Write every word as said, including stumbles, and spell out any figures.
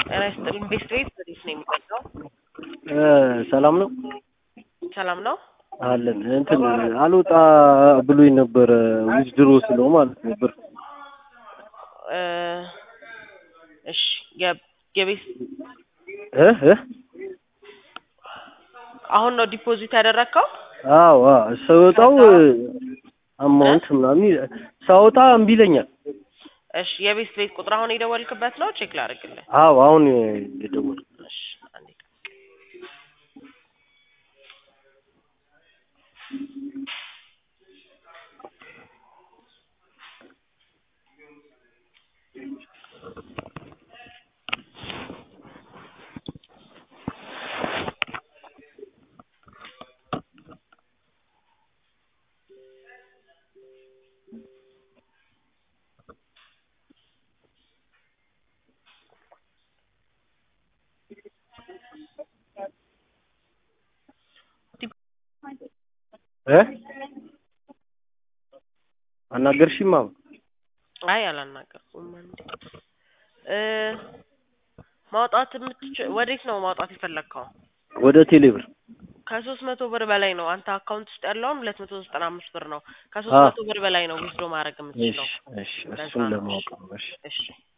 ጤና ይስጥልኝ። ቤስት ቤት ወዴት ነው የሚመጣው? ሰላም ነው ሰላም ነው አለን። እንትን አልወጣ ብሎኝ ነበር ዊዝድሮ ስለው ማለት ነበር። እ እሺ የቤት እ እ አሁን ነው ዲፖዚት ያደረከው? አዎ አዎ ሰውጣው አማውንት ምናምን ሳውጣ እምቢ ይለኛል። እሺ የቤት ቤት ቁጥር አሁን የደወልክበት ነው? ቼክ ላድርግልህ። አዎ አሁን የደወልኩት። እሺ አንዴ እ አናገርሽማ? አይ አላናገርኩም። እንዴ እ ማውጣት የምትችል ወዴት ነው ማውጣት የፈለከው? ወደ ቴሌብር ከሶስት መቶ ብር በላይ ነው። አንተ አካውንት ውስጥ ያለውን ሁለት መቶ ዘጠና አምስት ብር ነው። ከሶስት መቶ ብር በላይ ነው ዊዝድሮ ማድረግ የምትችለው። እሺ እሺ እሱን ለማወቅ ነው። እሺ እሺ